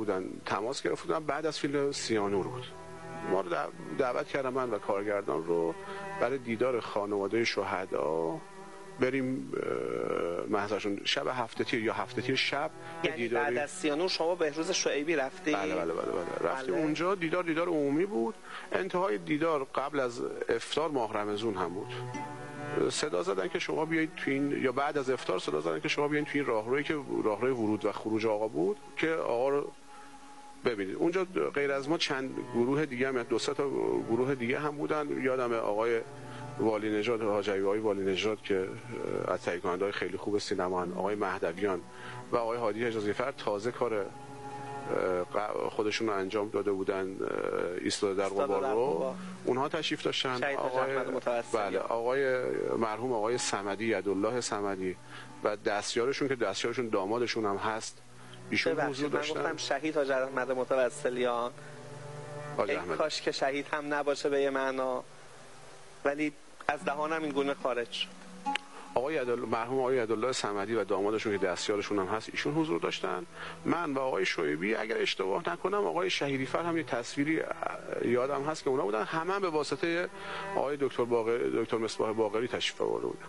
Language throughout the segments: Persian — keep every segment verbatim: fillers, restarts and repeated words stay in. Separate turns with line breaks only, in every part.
بودن تماس گرفته بودن بعد از فیلم سیانور بود. ما رو دعوت کردم من و کارگردان رو برای دیدار خانواده شهدا بریم محضرشون شب هفته تیر یا هفته تیر شب.
یعنی دیداری... بعد از سیانور شما بهروز شعیبی رفتی؟
بله بله بله بله رفتیم بله. اونجا دیدار دیدار عمومی بود. انتهای دیدار قبل از افطار ماه رمضان هم بود. صدا زدن که شما بیایید تو این، یا بعد از افطار صدا زدن که شما بیایید تو این راهرویی که راهروی ورود و خروج آقا بود که آقا رو ببینید. اونجا غیر از ما چند گروه دیگه هم، دو سه تا گروه دیگه هم بودن. یادم آقای والی نژاد، حاجی آقای والی نژاد که از تهیه کننده‌های خیلی خوب سینما هن، آقای مهدویان و آقای هادی حجازی فر تازه کار خودشون رو انجام داده بودن، ایستاده در غبار رو، اونها تشریف داشتن. آقای بله آقای مرحوم آقای صمدی، یدالله صمدی و دستیارشون که دستیارشون دامادشون هم هست ایشون حضور داشتن.
من گفتم شهید حاج احمد متوسلیان، ای کاش که شهید هم نباشه به یه معنا، ولی از دهانم این گونه خارج شد.
آقای یدالله مرحوم آقای یدالله صمدی و دامادشون که دستیارشون هم هست ایشون حضور داشتن. من و آقای شعیبی، اگر اشتباه نکنم آقای شهیدی فر هم یه تصویری یادم هست که اونا بودن، همه هم به واسطه آقای دکتر باقری، دکتر مصباح باقری تشریف آورده بودن.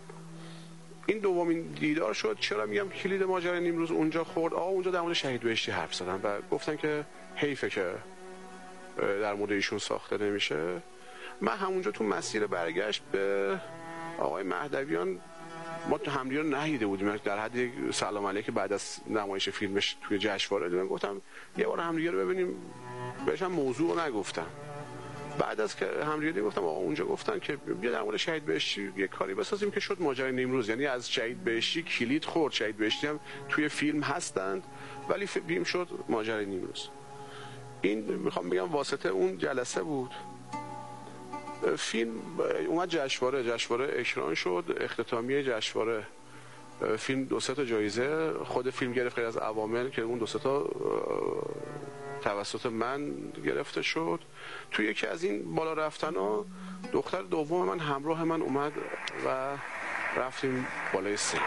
این دومین دیدار شد. چرا میگم کلید ماجرای نیمروز اونجا خورد؟ آقا اونجا در مورد شهید بهشتی حرف زدن و گفتن که حیفه که در مورد ایشون ساخته نمیشه. من همونجا تو مسیر برگشت به آقای مهدویان، ما تو همدیگه رو ندیده بودیم، در حد یک سلام علیک بعد از نمایش فیلمش توی جشنواره دیدم. گفتم یه بار همدیگه رو ببینیم، بهش هم موضوع رو نگفتم. بعد از که همدیگه دیدیم گفتم آقا اونجا گفتن که بیا در مورد شهید بهشتی یه کاری بسازیم که شد ماجرای نیمروز. یعنی از شهید بهشتی کلید خورد، شهید بهشتی هم توی فیلم هستند ولی فیلم شد ماجرای نیمروز. این میخوام بگم واسطه اون جلسه بود. فیلم اومد جشنواره، جشنواره اکران شد، اختتامیه جشنواره فیلم دو سه تا جایزه خود فیلم گرفت غیر از عوامل که اون دو سه تا توسط من گرفته شد. توی یکی از این بالا رفتنا دختر دوم من همراه من اومد و رفتیم بالای سین.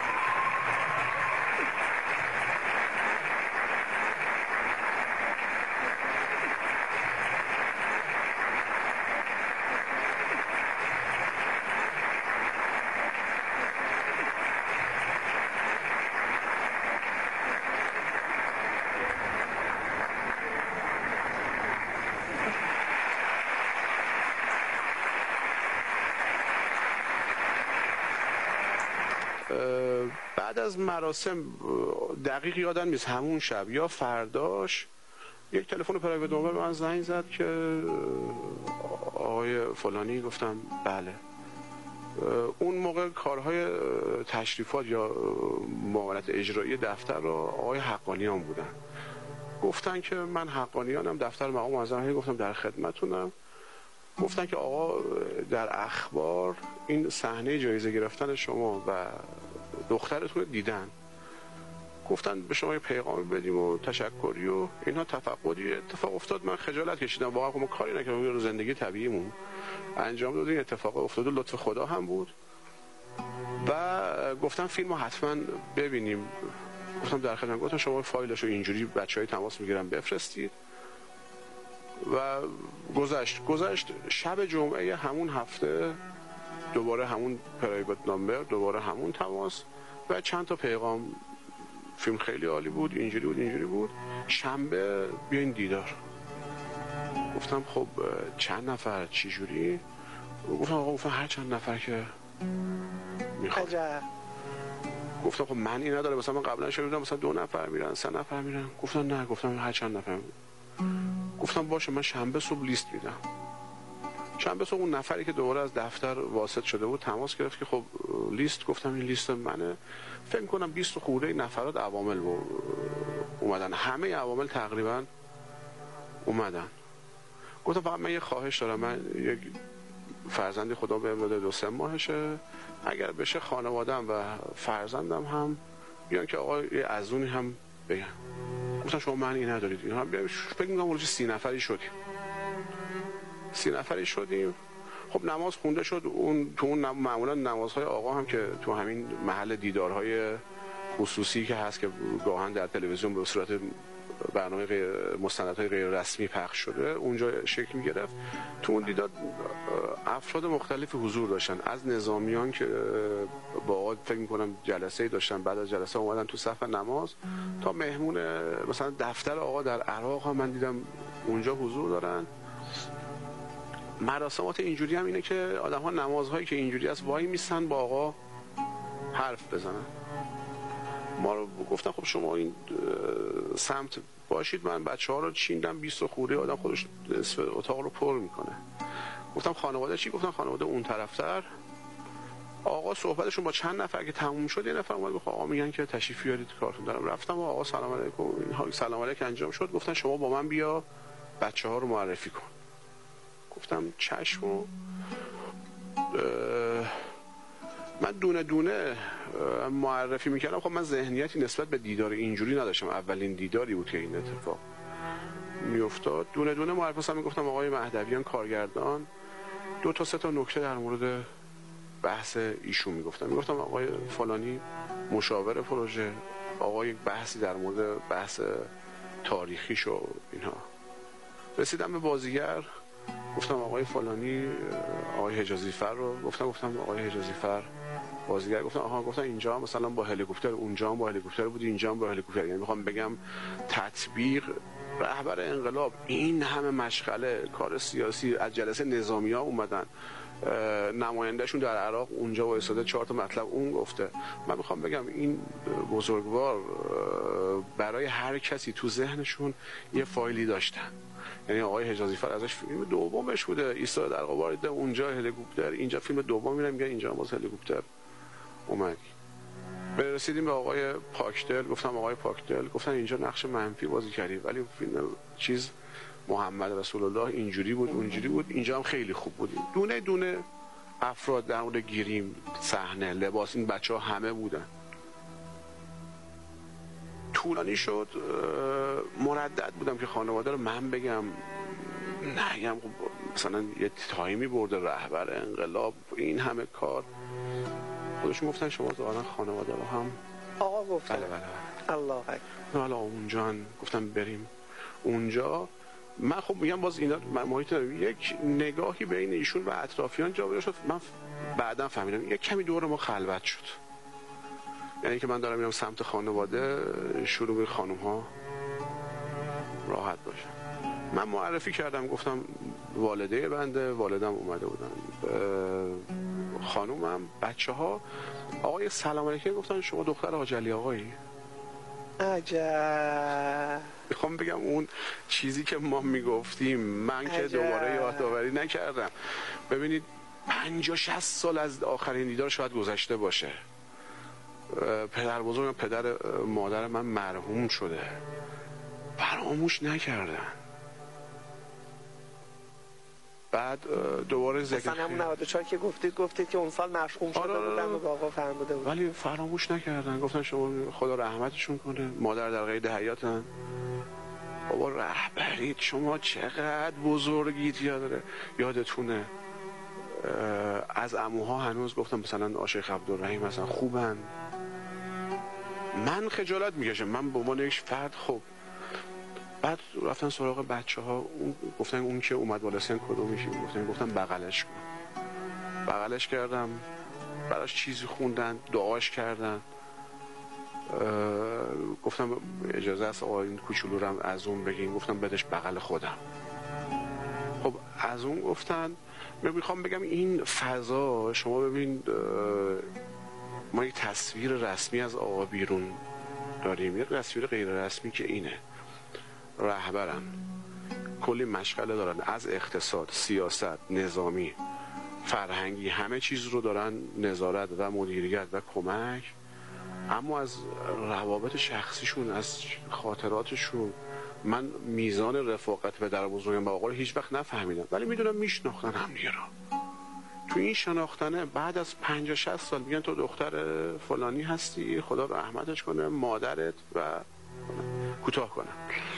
بعد از مراسم دقیق یادم نیست همون شب یا فرداش یک تلفن پرایوت نمبر به من زنگ زد که آقای فلانی. گفتم بله. اون موقع کارهای تشریفات یا معاونت اجرایی دفتر رو آقای حقانیان بودن. گفتن که من حقانیانم، دفتر مقام معظم، گفتم در خدمتونم. گفتن که آقا در اخبار این صحنه جایزه گرفتن شما و دخترتون رو دیدن، گفتن به شما یه پیغامی بدیم و تشکری و اینها. تفقدی اتفاق افتاد، من خجالت کشیدم واقعا، ما کاری نکردیم، رو زندگی طبیعیمون انجام دادیم. اتفاق افتاد و لطف خدا هم بود و گفتن فیلمو حتما ببینیم. گفتم در خدمت. گفتم شما فایلشو اینجوری بچهای تماس میگیرن بفرستید. و گذشت گذشت شب جمعه همون هفته دوباره همون پرایوت نامبر، دوباره همون تماس و چند تا پیغام. فیلم خیلی عالی بود، اینجوری بود اینجوری بود، شنبه بیاین دیدار. گفتم خب چند نفر چی جوری؟ گفتم آقا گفتم هر چند نفر که میخواد. گفتم خب من این نداره، مثلا من قبلا شنیدم مثلا دو نفر میرن، سه نفر میرن. گفتم نه، گفتم هر چند نفر. گفتم باشه من شنبه صبح لیست میدم. شنبه صبح اون نفری که دوباره از دفتر واسط شده بود تماس گرفت که خب لیست. گفتم این لیست منه. فکر کنم بیست خورده نفرات عوامل اومدن، همه عوامل تقریبا اومدن. گفتم فقط من یه خواهش دارم، من یک فرزندی خدا بهم داده دو سه ماهشه، اگر بشه خانواده‌ام و فرزندم هم بیان که آقا یه اذونی هم بگن. گفتم شما معنی ندارید اینا. فکر می‌کنم اونجا سی نفری شدیم. سی نفری شدیم. خب نماز خونده شد. اون تو اون معمولا نمازهای آقا هم که تو همین محل دیدارهای خصوصی که هست که گاهن در تلویزیون به صورت برنامه غیر مستندهای غیر رسمی پخش شده اونجا شکل می‌گرفت. تو اون دیدار افراد مختلفی حضور داشتن، از نظامیان که با آقا فکر می‌کنم جلسه‌ای داشتن، بعد از جلسه اومدن تو صف نماز، تا مهمون مثلا دفتر آقا در عراق ها من دیدم اونجا حضور دارن. مراسمات اینجوری هم اینه که آدم‌ها نمازهایی که اینجوری است وای میستن با آقا حرف بزنن. ما رو گفتن خب شما این سمت باشید، من بچه‌ها رو چیندم، بیست خوره آدم خودش نصف اتاق رو پر میکنه. گفتم خانواده چی؟ گفتن خانواده اون طرفتر. آقا صحبتشون با چند نفر که تموم شد، یه نفر اومد گفت آقا میگن که تشریف بیارید کارتون دارم. رفتم و آقا سلام علیکم، اینها سلام علیک انجام شد. گفتن شما با من بیا بچه‌ها رو معرفی کن. گفتم چشم. و من دونه دونه معرفی میکردم. خب من ذهنیتی نسبت به دیدار اینجوری نداشتم، اولین دیداری بود که این اتفاق میافتاد. دونه دونه معرفی مثلا میگفتم آقای مهدویان کارگردان، دو تا سه تا نکته در مورد بحث ایشون میگفتم. میگفتم آقای فلانی مشاور پروژه، آقای بحثی در مورد بحث تاریخیش و اینها. رسیدم به بازیگر، گفتم آقای فلانی آقای حجازی فر رو گفتم گفتم آقای حجازی فر بازیگر. گفتم آها، گفتن اینجا مثلا با هلیکوپتر، اونجا هم با هلیکوپتر بود، اینجا هم با هلیکوپتر. یعنی میخوام بگم تطبیق رهبر انقلاب این همه مشغله کار سیاسی، از جلسه نظامی‌ها اومدن، نمایندهشون در عراق اونجا وایساده چهار تا مطلب اون گفته. من میخوام بگم این بزرگوار برای هر کسی تو ذهنشون یه فایلی داشتن. یعنی آقای حجازی فر ازش فیلم دومش بوده، ایستاد در غبار دیده، اونجا هلیکوپتر، اینجا فیلم دوم میرم میگن اینجا باز هلیکوپتر اومد. رسیدیم به آقای پاکدل، گفتم آقای پاکدل، گفتن اینجا نقش منفی بازی کردی ولی فیلم چیز محمد رسول الله اینجوری بود اونجوری بود، اینجا هم خیلی خوب بود. دونه دونه افراد در مورد گیریم، صحنه، لباس، این بچه‌ها همه بودن. طولانی شد، مردد بودم که خانواده رو من بگم نگم مثلا یه تایمی برده رهبر انقلاب این همه کار. خودشون گفتن شما ظاهرا خانواده رو هم
آقا گفتن
بله بله
الله اکبر.
حالا اونجا گفتم بریم اونجا. من خب میگم باز اینا محیط یک نگاهی بین ایشون و اطرافیان جا شد. من بعداً فهمیدم یک کمی دور ما خلوت شد، یعنی که من دارم میرم سمت خانواده، شروع به خانم ها راحت باشه. من معرفی کردم، گفتم والده بنده، والدم اومده بودن، خانومم، بچه ها. آقای سلام علیکم گفتن شما دختر حاج علی آقایی؟
عجب.
میخوام بگم اون چیزی که ما میگفتیم من که دوباره یادآوری نکردم. ببینید پنجاه شصت سال از آخرین دیدار شاید گذشته باشه. پدر بزرگم، پدر مادر من مرحوم شده، فراموش نکردن. بعد دوباره ذکر
مثلا همون نود و چهار که گفتید گفتید که اون سال مرحوم شده
آره
بودن و آقا فرموده بود،
ولی فراموش نکردن. گفتن شما خدا رحمتشون کنه، مادر در قید حیاتن. بابا رهبرید شما، چقدر بزرگید. یادره یادتونه از عموها هنوز گفتم مثلا آشیخ عبدالرحیم مثلا خوبن. من خجالت میکشم، من به عنوان یک فرد. خب بعد رفتن سراغ بچه ها، اون گفتن اون که اومد بالا سن کدومیشی؟ گفتن گفتن بغلش کن. بغلش کردم، براش چیزی خوندن، دعاش کردن. گفتم اجازه است آقا این کوچولو رو از اون بگین؟ گفتم بدش بغل خودم. خب از اون گفتن. میخوام بگم این فضا، شما ببین ما یک تصویر رسمی از آقا بیرون داریم، یک تصویر غیر رسمی که اینه. رهبرن، کلی مشغله دارن، از اقتصاد، سیاست، نظامی، فرهنگی، همه چیز رو دارن نظارت و مدیریت و کمک. اما از روابط شخصیشون، از خاطراتشون، من میزان رفاقت پدر بزرگم با آقا رو هیچ وقت نفهمیدم، ولی میدونم میشناختن هم دیگه رو. تو این شناختنه بعد از پنجاه شصت سال میگن تو دختر فلانی هستی، خدا رحمتش کنه، مادرت و کوتاه کنه.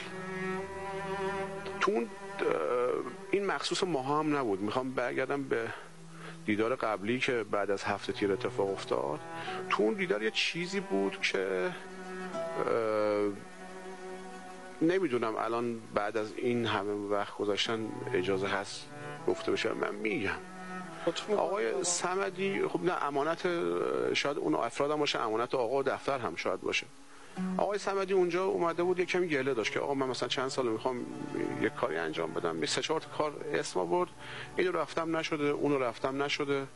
تو این مخصوص ماها هم نبود. میخوام برگردم به دیدار قبلی که بعد از هفته تیر اتفاق افتاد. تو اون دیدار یه چیزی بود که نمیدونم الان بعد از این همه وقت گذاشتن اجازه هست گفته بشه، من میگم آقای صمدی خب نه امانت شاید اون افراد هم باشه، امانت آقا و دفتر هم شاید باشه. آقای صمدی اونجا اومده بود یک کمی گله داشت که آقا من مثلا چند سال میخوام یک کاری انجام بدم، سه چهار تا کار اسم آورد، اینو رفتم نشده، اونو رفتم نشده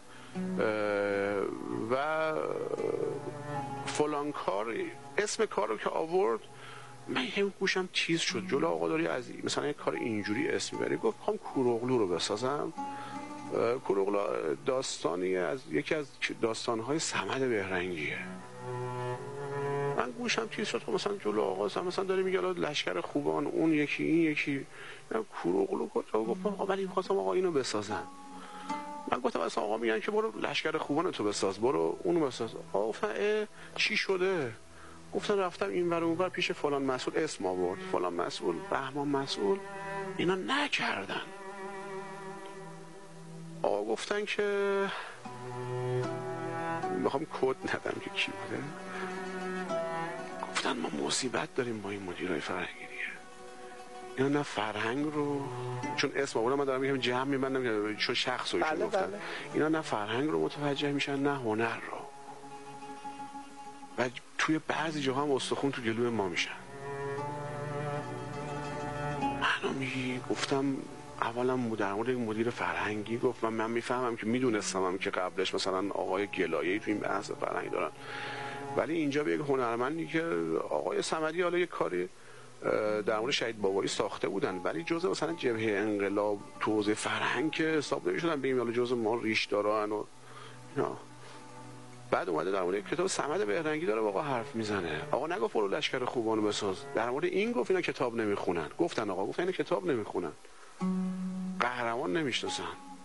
و فلان کار اسم کار رو که آورد من هم گوشم چیز شد جلو آقا داری از مثلا یک کار اینجوری اسم میبری. گفت میخوام کوروغلو رو بسازم. کوروغلو داستانی از یکی از داستانهای صمد بهرنگیه. من گوشم چیز شد مثلا جلو آقا مثلا داره میگه لشکر خوبان اون یکی این یکی کوروغلو کجا. گفتم آقا ولی می‌خواستم آقا اینو بسازم. من گفتم اصلا آقا میگن که برو لشکر خوبان تو بساز، برو اونو بساز. آقا گفتن چی شده؟ گفتن رفتم این ور اون ور پیش فلان مسئول اسم آورد، فلان مسئول، بهمان مسئول، اینا نکردن. آقا گفتن که میخوام کد ندم که کی بوده، گفتن ما مصیبت داریم با این مدیرای فرهنگی دیگه، اینا نه فرهنگ رو، چون اسم آوردم من دارم میگم جمع میبندم چون شخص رو ایشون گفتن، اینا نه فرهنگ رو متوجه میشن نه هنر رو، و توی بعضی جاها هم استخون تو گلوی ما میشن. منو میگی گفتم اولا در مورد مدیر فرهنگی گفت من, من میفهمم که میدونستم هم که قبلش مثلا آقای گلایه‌ای تو این بحث فرهنگ دارن، ولی اینجا به یک هنرمندی که آقای صمدی حالا یک کاری در مورد شهید بابایی ساخته بودن ولی جزء مثلا جبهه انقلاب تو حوزه فرهنگ که حساب نمی‌شدن، ببین حالا جزء ما ریش دارن و اینا. بعد اومده در مورد کتاب صمد بهرنگی داره آقا حرف میزنه. آقا نگفت برو لشکر خوبانو بساز، در مورد این گفت اینا کتاب نمیخونن. گفتن آقا گفتن اینا کتاب نمیخونن، قهرمان نمیشناسن.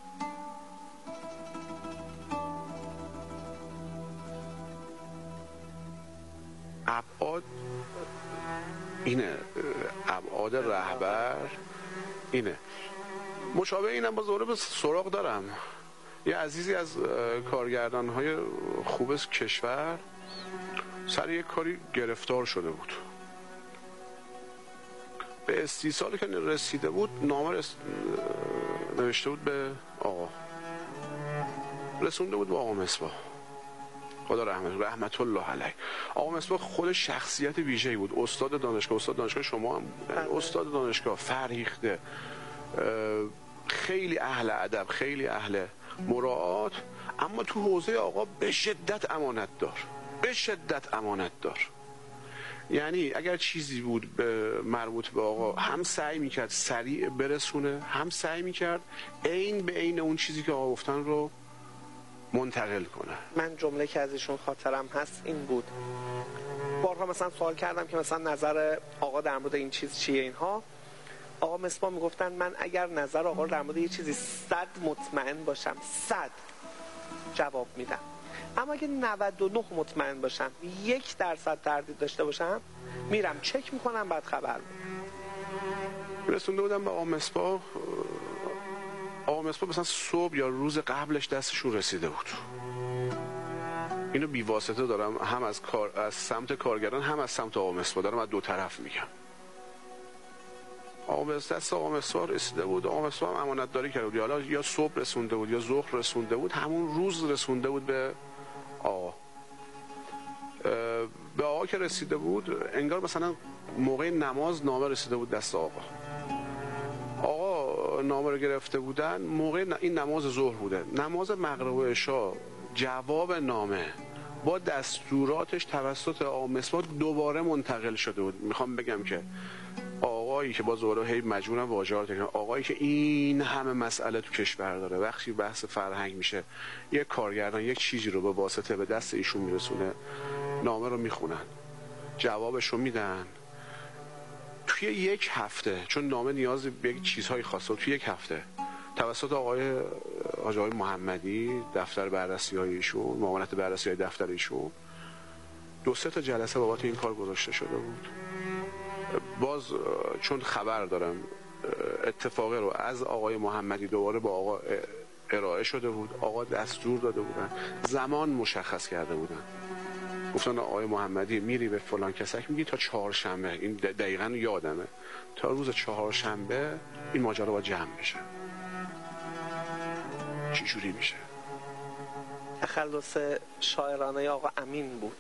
ابعاد اینه، ابعاد رهبر اینه. مشابه اینم با زوره به سراغ دارم. یه عزیزی از کارگردان‌های خوب کشور سر یک کاری گرفتار شده بود، به استیصال که رسیده بود نامه رس... نوشته بود به آقا، رسونده بود به آقا مصباح خدا رحمت رحمت الله علیه. آقا مصباح خود شخصیت ویژه‌ای بود، استاد دانشگاه، استاد دانشگاه شما هم استاد دانشگاه، فرهیخته، خیلی اهل ادب، خیلی اهل مراعات، اما تو حوزه آقا به شدت امانت دار، به شدت امانت دار. یعنی اگر چیزی بود به مربوط به آقا هم سعی میکرد سریع برسونه، هم سعی میکرد عین به عین اون چیزی که آقا گفتن رو منتقل کنه.
من جمله که از ایشون خاطرم هست این بود، بارها مثلا سوال کردم که مثلا نظر آقا در مورد این چیز چیه اینها، آقا مصباح میگفتن من اگر نظر آقا در مورد یه چیزی صد مطمئن باشم صد جواب میدم، اما اگه نود و نه مطمئن باشم یک درصد تردید داشته باشم میرم چک میکنم بعد خبر میدم.
رسونده بودم به آقا مصباح، آقا مصباح مثلا صبح یا روز قبلش دستشون رسیده بود. اینو بی واسطه دارم هم از کار از سمت کارگران هم از سمت آقا مصباح دارم از دو طرف میگم. آقا دست آقا مصباح رسیده بود، آقا مصباح هم امانت داری کرده بود، حالا یا صبح رسونده بود یا ظهر رسونده بود، همون روز رسونده بود به آقا. به آقا که رسیده بود انگار مثلا موقع نماز نامه رسیده بود دست آقا. آقا نامه رو گرفته بودن، موقع این نماز ظهر بوده، نماز مغرب و عشا جواب نامه با دستوراتش توسط آقا مصباح دوباره منتقل شده بود. میخوام بگم که آقایی که با زوره هی مجبورم واژه‌ها رو، آقایی که این همه مسئله تو کشور داره، وقتی بحث فرهنگ میشه یک کارگردان یک چیزی رو به واسطه به دست ایشون میرسونه، نامه رو میخونن، جوابش رو میدن توی یک هفته، چون نامه نیاز به یک چیزهای خاصه، توی یک هفته توسط آقای آقای محمدی دفتر بررسی های ایشون، معاونت بررسی های دفتر ایشون دو سه تا جلسه بابت این کار گذاشته شده بود. باز چون خبر دارم اتفاقی رو از آقای محمدی دوباره با آقا ارائه شده بود، آقا دستور داده بودن، زمان مشخص کرده بودن، گفتن آقای محمدی میری به فلان کسک میگی تا چهارشنبه، این دقیقاً یادمه، تا روز چهارشنبه این ماجرا باید جمع بشه. چی جوری میشه؟
تخلص شاعرانه آقا امین بود.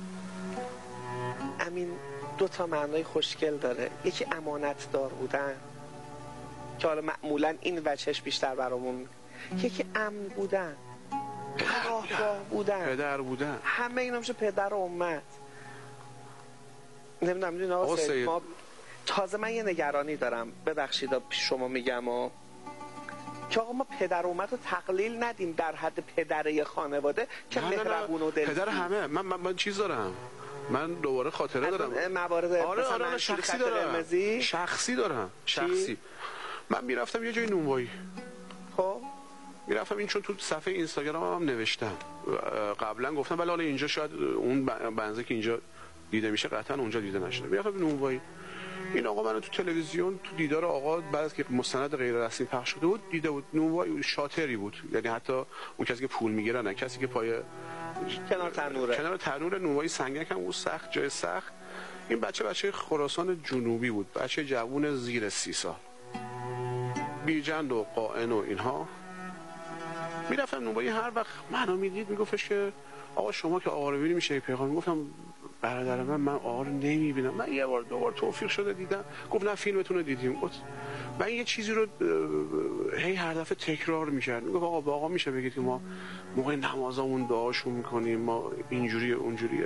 امین دو تا معنای خوشگل داره. یکی امانت دار بودن که حالا معمولا این وجهش بیشتر برامون، یکی امن بودن، پناهگاه بودن،
پدر بودن،
همه اینا میشه پدر امت. نمیدونم میدونی آقا سید، ما تازه من یه نگرانی دارم، ببخشید پیش شما میگم ها، که آقا ما پدر امت رو تقلیل ندیم در حد پدره خانواده که مهربون و دلسوز.
پدر همه. من, من من چیز دارم، من دوباره خاطره دارم
موارد
آره آره, آره شخصی دارم شخصی دارم شخصی من میرفتم یه جای نونوایی،
خب
میرفتم، این چون تو صفحه اینستاگرام هم نوشتم قبلا گفتم، ولی حالا اینجا شاید اون بنزه که اینجا دیده میشه قطعا اونجا دیده نشده. میرفتم نونوایی، این آقا منو تو تلویزیون تو دیدار آقا بعد از که مستند غیر رسمی پخش شده بود دیده بود. نونوایی شاتری بود، یعنی حتی اون کسی که پول میگیره نه، کسی که پای
کنار تنوره
کنار تنور نونوایی سنگک هم اون سخت جای سخت. این بچه بچه خراسان جنوبی بود، بچه جوون زیر سی سال، بیجند و قائن و اینها. میرفتم نونوایی، هر وقت منو میدید میگفتش که آقا شما که آقا رو ببینید میشه پیغام. میگفتم برادر من من آقا رو نمیبینم، من یه بار دو بار توفیق شده دیدم. گفت نه فیلمتون رو دیدیم. گفت من یه چیزی رو هی هر دفعه تکرار میکرد، میگفت آقا با آقا میشه بگید که ما موقع نمازامون دعاشو میکنیم، ما اینجوریه اونجوریه.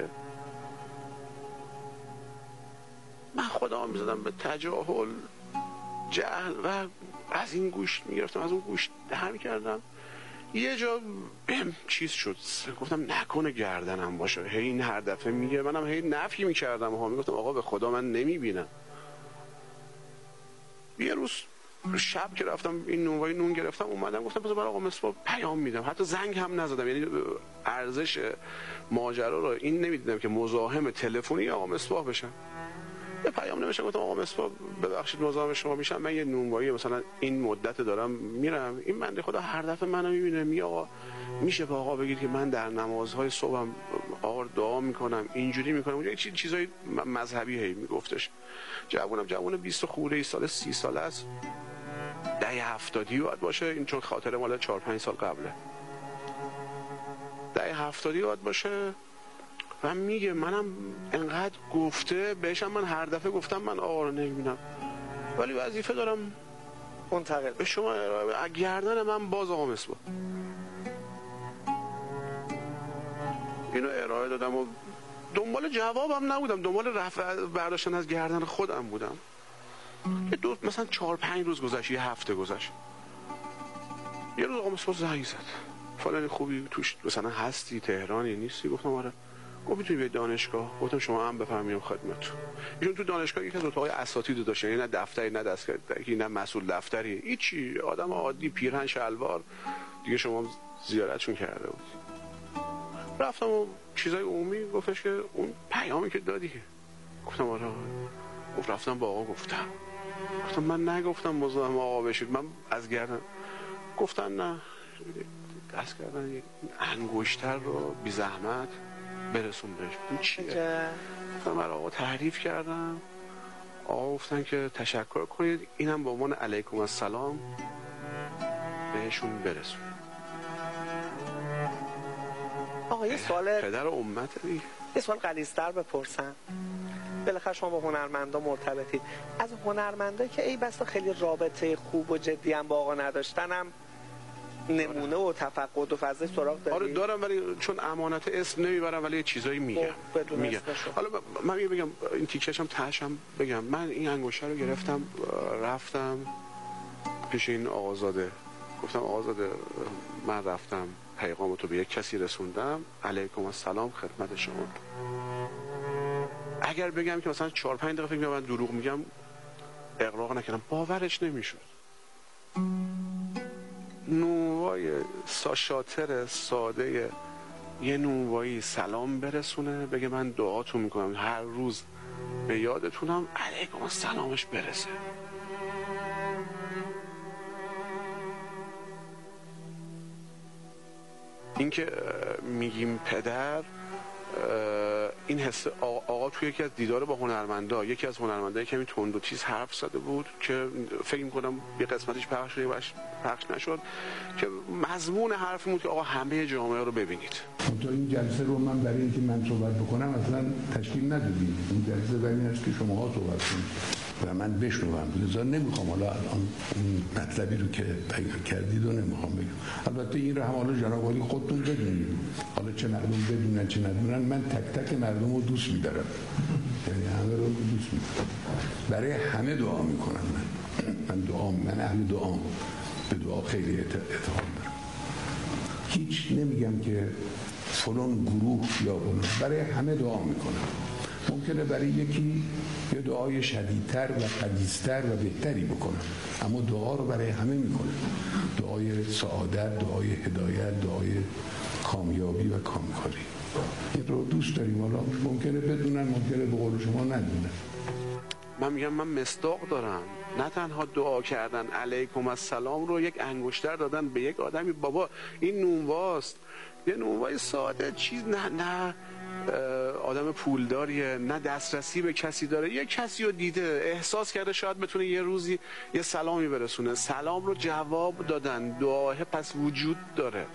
من خودم میزدم به تجاهل، جهل و از این گوش میگرفتم از اون گوش در میکردم. یه جا بهم چیز شد، گفتم نکنه گردنم باشه، هی این هر دفعه میگه، منم هی نفی میکردم ها، میگفتم آقا به خدا من نمیبینم. یه روز شب که رفتم این نونوایی نون گرفتم اومدم گفتم بذار برای آقا مصباح پیام میدم، حتی زنگ هم نزدم، یعنی ارزش ماجرا رو این نمیدیدم که مزاحم تلفنی آقا مصباح بشم. یه پیام نوشتم گفتم آقا مصباح ببخشید مزاحم شما میشم، من یه نونوایی مثلا این مدت دارم میرم، این بنده خدا هر دفعه منو میبینه میگه آقا میشه با آقا بگید که من در نمازهای صبحم آقا دعا میکنم، اینجوری میکنم اونجوری، یه چیزای مذهبی هی میگفتش. جوونم جوون بیست خورده ای سال سی ساله است، دهه هفتادی باید باشه، این چون خاطره مال چهار پنج سال قبله، دهه هفتادی باید باشه. و میگه منم انقدر گفته بهشم، من هر دفعه گفتم من آقا رو نمیبینم، ولی وظیفه دارم
منتقل
به شما ارائه، گردن من باز آقا مصباح. اینو ارائه دادم و دنبال جوابم نبودم، دنبال رفع برداشتن از گردن خودم بودم. یه دو مثلا چهار پنج روز گذشت، یه هفته گذشت، یه روز آقا مصباح زنگ زد، فلان خوبی توش مثلا هستی تهرانی نیستی؟ گفتم آره. گفت میتونی به دانشگاه؟ گفتم شما هم بفرمایید خدمتتون. ایشون تو دانشگاه یکی از اتاقای اساتید داشت، یعنی نه دفتری نه دستگاهی نه مسئول دفتری، هیچی، آدم عادی پیرهن شلوار دیگه. شما زیارتشون کرده بود. رفتم و چیزای عمومی گفتش که اون پیامی که دادی. گفتم آره. گفت رفتم با آقا گفتم. گفتم من نگفتم مزاحم آقا بشید، من از گردن. گفتن نه دست کردن یک انگشتر رو بی زحمت برسون بهش. این چیه؟ گفتم برای آقا تعریف کردم، آقا گفتن که تشکر کنید، اینم به عنوان علیکم السلام بهشون برسون.
آقا یه سوال
پدر امت دیگه،
یه سوال غلیظ‌تر بپرسم. بالاخره شما با هنرمندا مرتبطید، از هنرمندا که ای بسا خیلی رابطه خوب و جدی هم با آقا نداشتنم نمونه و تفقد و فضل سراغ داری؟
آره دارم، ولی چون امانت اسم نمیبرم، ولی چیزایی میگم میگم. حالا من بگم این تیکش هم تاشم بگم، من این انگشتر رو گرفتم رفتم پیش این آقازاده، گفتم آقازاده من رفتم پیغامتو به یک کسی رسوندم، علیکم السلام خدمت شما. اگر بگم که مثلا چهار پنج دقیقه فکر من دروغ میگم، اقراق نکردم، باورش نمیشد. نونوای ساشاتر ساده یه نونوایی سلام برسونه، بگه من دعاتون میکنم هر روز به یادتونم، علیکم السلامش برسه. این که میگیم پدر، این حس آقا توی یکی از دیدار با هنرمندا، یکی از هنرمندایی که همین تند و تیز حرف زده بود که فکر می‌کنم یه قسمتش پخش شده پخش نشد، که مضمون حرف بود که آقا همه جامعه رو ببینید.
تو این جلسه رو من برای اینکه من صحبت بکنم اصلا تشکیل ندادیم. این جلسه برای این است که شماها صحبت کنید و من بشنوم. لذا نمیخوام حالا الان اون مطلبی رو که بیان کردید رو نمیخوام بگم. البته این رو هم حالا جناب عالی خودتون بدونید، حالا چه مردم بدونن چه ندونن، من تک تک مردم رو دوست می‌دارم، یعنی همه رو دوست می‌دارم، برای همه دعا میکنم. من من دعا من اهل دعام، به دعا خیلی اعتقاد دارم. هیچ نمیگم که فلان گروه یا اون، برای همه دعا میکنم. ممکنه برای یکی یه دعای شدیدتر و قدیستر و بهتری بکنم، اما دعا رو برای همه میکنم. دعای سعادت، دعای هدایت، دعای کامیابی و کامکاری. این رو دوست داریم. حالا ممکنه بدونن، ممکنه به قول شما ندونن.
من میگم من مصداق دارم. نه تنها دعا کردن علیکم السلام رو یک انگشتر دادن به یک آدمی، بابا این نونواست، یه نونوای ساده چیز، نه نه آدم پولداریه، نه دسترسی به کسی داره، یه کسی رو دیده، احساس کرده شاید بتونه یه روزی یه سلامی برسونه، سلام رو جواب دادن. دعاه پس وجود داره،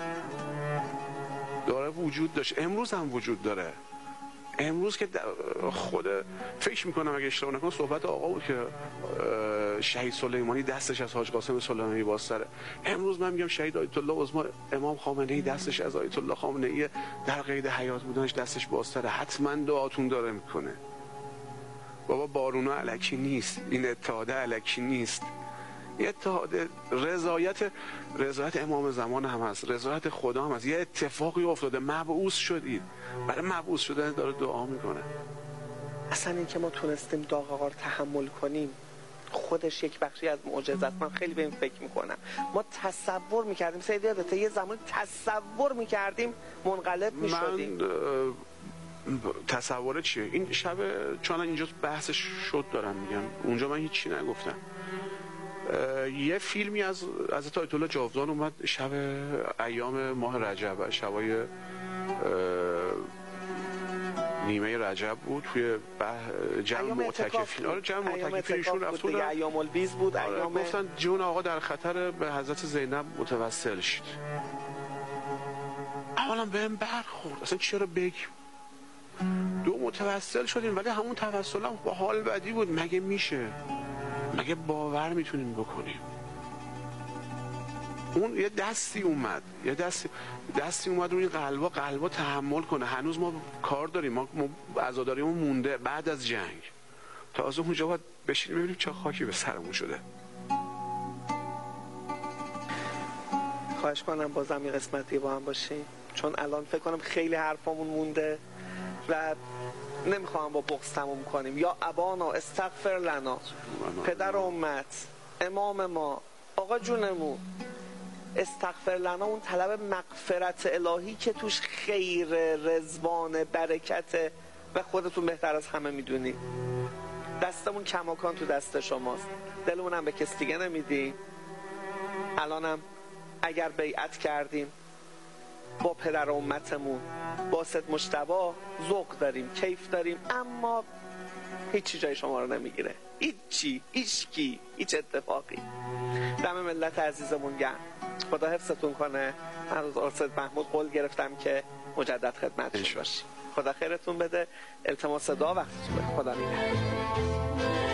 داره وجود داشت، امروز هم وجود داره. امروز که خود فکر میکنم اگه اشتباه نکنم صحبت آقا بود که شهید سلیمانی دستش از حاج قاسم سلیمانی بازتره. امروز من میگم شهید آیت الله عظما امام خامنه‌ای دستش از آیت الله خامنه‌ای در قید حیات بودنش دستش بازتره. حتما دعاتون داره میکنه. بابا بارونا الکی نیست، این اتحاد الکی نیست. اتحاد رضایت رضایت امام زمان هم هست، رضایت خدا هم هست. یه اتفاقی افتاده، مبعوث شدید، برای مبعوث شدن داره دعا میکنه.
اصلا این که ما تونستیم داغ آقا رو تحمل کنیم خودش یک بخشی از معجزه است. من خیلی به این فکر میکنم. ما تصور میکردیم سید یادته یه زمان تصور میکردیم منقلب میشدیم.
من تصور چیه؟ این شب چون اینجا بحثش شد دارم میگم، اونجا من هیچی نگفتم. یه فیلمی از حضرت آیت الله جاودان اومد شب ایام ماه رجب، شبای نیمه رجب بود، توی جمع معتکفین. آره جمع معتکفینشون رفت بود،
ایام البیز بود.
آره ایام... گفتن جون آقا در خطر، به حضرت زینب متوسل شد. اولا بهم برخورد اصلا چرا بگیم دو متوسل شدیم، ولی همون توسل هم با حال بدی بود. مگه میشه؟ مگه باور میتونیم بکنیم؟ اون یه دستی اومد، یه دستی دستی اومد روی این قلبا قلبا تحمل کنه. هنوز ما کار داریم، ما, ما عزاداریمون مونده بعد از جنگ. تا از اونجا باید بشینیم ببینیم چه خاکی به سرمون شده.
خواهش کنم بازم یه قسمتی با هم باشیم، چون الان فکر کنم خیلی حرفامون مونده و نمیخوام با بغض تموم کنیم. یا ابانا استغفر لنا، پدر امت، امام ما، آقا جونمون، استغفر لنا، اون طلب مغفرت الهی که توش خیر، رضوان، برکت و خودتون بهتر از همه میدونی. دستمون کماکان تو دست شماست، دلمونم به کس دیگه نمیدیم. الانم اگر بیعت کردیم با پدر امتمون، با سید مجتبی، ذوق داریم، کیف داریم، اما هیچی جای شما رو نمیگیره. هیچی، هیچکی، هیچ اتفاقی. دم ملت عزیزمون گرم، خدا حفظتون کنه. من روز آرسد محمود قول گرفتم که مجدد خدمتتون باشیم. خدا خیرتون بده. التماس دعا وقتتون بده. خدا نگهدار.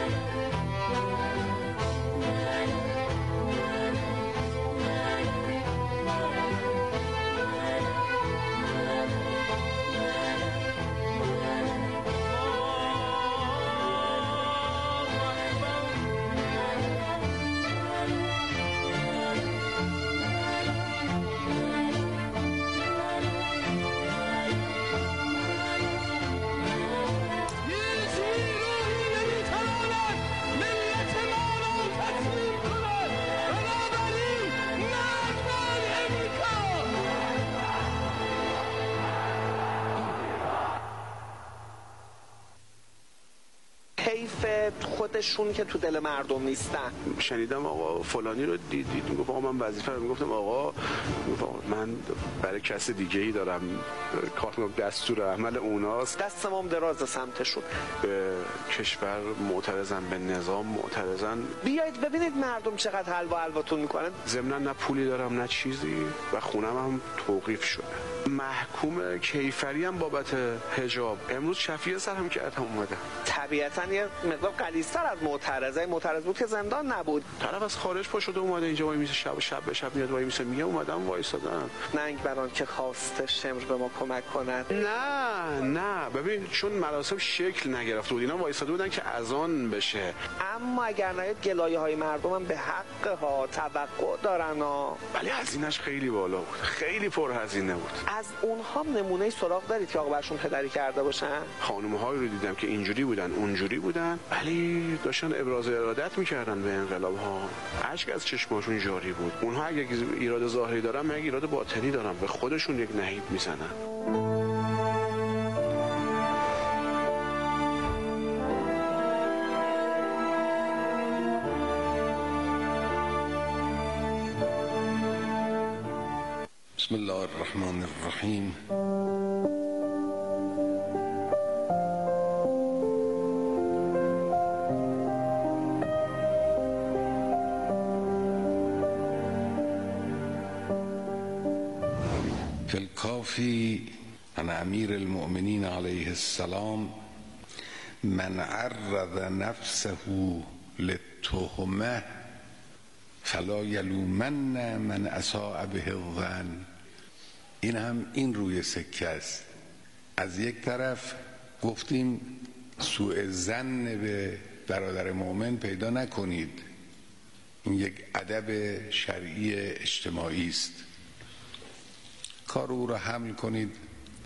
طرف خودشون که تو دل مردم نیستن.
شنیدم آقا فلانی رو دیدید، میگفت آقا من وظیفه رو، میگفتم آقا من برای کس دیگه ای دارم کار میکنم، دستور عمل اوناست.
دست ما دراز سمتشون.
به کشور معترضن، به نظام معترضن.
بیایید ببینید مردم چقدر حلوا حلواتون میکنن.
ضمن نه پولی دارم نه چیزی و خونم هم توقیف شده. محکوم کیفری هم بابت حجاب. امروز شفیع سر هم کردم اومده.
طبیعتاً یه مقدار غلیظتر از معترضه. معترض بود که زندان نبود.
طرف از خارج پا شده اومده اینجا وای میسه، شب شب به شب میاد وای میسه، میگه اومدم وایسادم.
ننگ بران که خواسته شمر به ما کمک کند.
نه نه ببین، چون مراسم شکل نگرفته بود، اینا وایساده بودن که اذان بشه.
اما اگر نه گلایه های مردم هم به حق ها توقع دارن ها.
ولی هزینه‌اش خیلی بالا بود، خیلی پرهزینه بود.
از اونها نمونه سراغ دارید که آقا برشون پدری کرده باشن؟
خانم‌هایی رو دیدم که اینجوری بودن اونجوری بودن، ولی داشتن ابراز ارادت میکردن به انقلاب ها. اشک از چشماشون جاری بود. اونها اگه ایراد ظاهری دارن، من ایراد باطنی دارم، به خودشون یک نهیب میزنن.
بسم الله الرحمن الرحیم. فی الکافی عن امیر المؤمنین علیه السلام من عرض نفسه للتهمه فلا یلومن من اساء به الظن. این هم این روی سکه است. از یک طرف گفتیم سوء ظن به برادر مؤمن پیدا نکنید، این یک ادب شرعی اجتماعی است. کار او را حمل کنید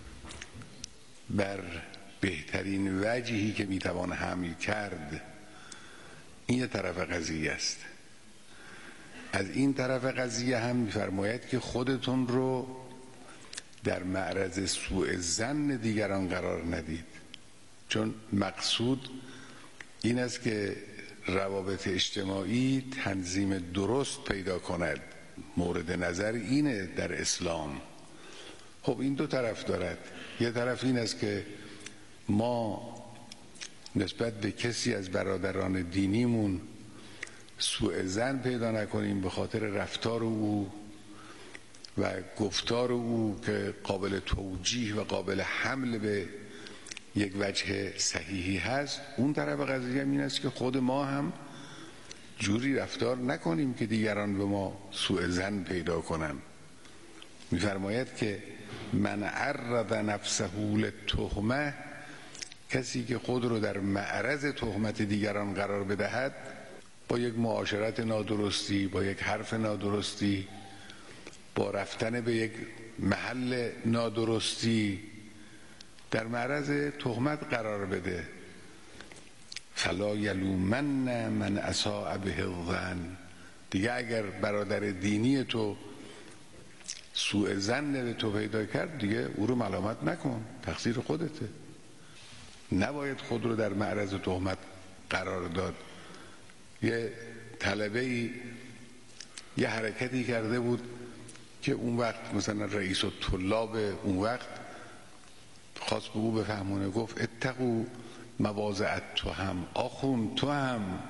بر بهترین وجهی که میتوان حمل کرد. این یه طرف قضیه است. از این طرف قضیه هم می‌فرماید که خودتون رو در معرض سوء ظن دیگران قرار ندید، چون مقصود این است که روابط اجتماعی تنظیم درست پیدا کند. مورد نظر اینه در اسلام. خب این دو طرف دارد. یه طرف این است که ما نسبت به کسی از برادران دینیمون سوء ظن پیدا نکنیم به خاطر رفتار او و گفتار او که قابل توجیه و قابل حمل به یک وجه صحیحی هست. اون طرف قضیه این است که خود ما هم جوری رفتار نکنیم که دیگران به ما سوء ظن پیدا کنن. می‌فرماید که من عرض نفسه للتهمه، کسی که خود رو در معرض تهمت دیگران قرار بدهد، با یک معاشرت نادرستی، با یک حرف نادرستی، با رفتن به یک محل نادرستی، در معرض تهمت قرار بده. فلا یلومن من اساء به الظن. دیگه اگر برادر دینی تو سوء ظن به تو پیدا کرد، دیگه او رو ملامت نکن، تقصیر خودته. نباید خود رو در معرض تهمت قرار داد. یه طلبه ای یه حرکتی کرده بود که اون وقت مثلا رئیس الطلاب اون وقت خواست به او بفهمونه، گفت اتقوا مواضع تو هم آخون تو هم.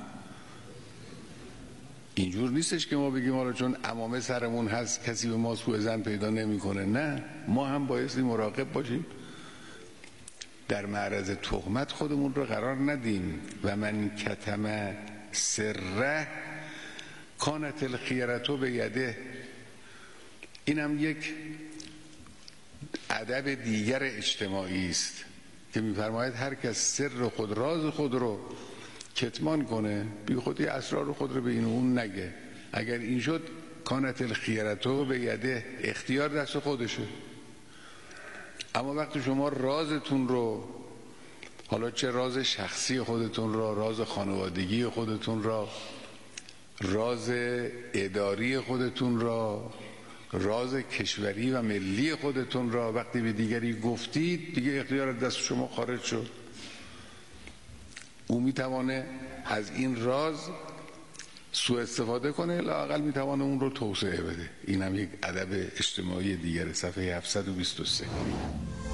اینجور نیستش که ما بگیم حالا چون عمامه سرمون هست کسی به ما سوء ظن پیدا نمیکنه. نه، ما هم بایستی مراقب باشیم، در معرض تهمت خودمون رو قرار ندیم. و من کتم سره کانت الخیرتو به یده. این هم یک ادب دیگر اجتماعی است که می‌فرماید هر کس سر خود، راز خود رو کتمان کنه، بی خودی اسرار خود رو به این و اون نگه. اگر این شد کانت الخیرتو به یده، اختیار دست خودشه. اما وقتی شما رازتون رو، حالا چه راز شخصی خودتون را، راز خانوادگی خودتون را، راز اداری خودتون را، راز کشوری و ملی خودتون را وقتی به دیگری گفتید، دیگه اختیار دست شما خارج شد. او میتوانه از این راز سوء استفاده کنه، لااقل میتوانه اون رو توسعه بده. این هم یک ادب اجتماعی دیگر، صفحه هفتصد و بیست و سه.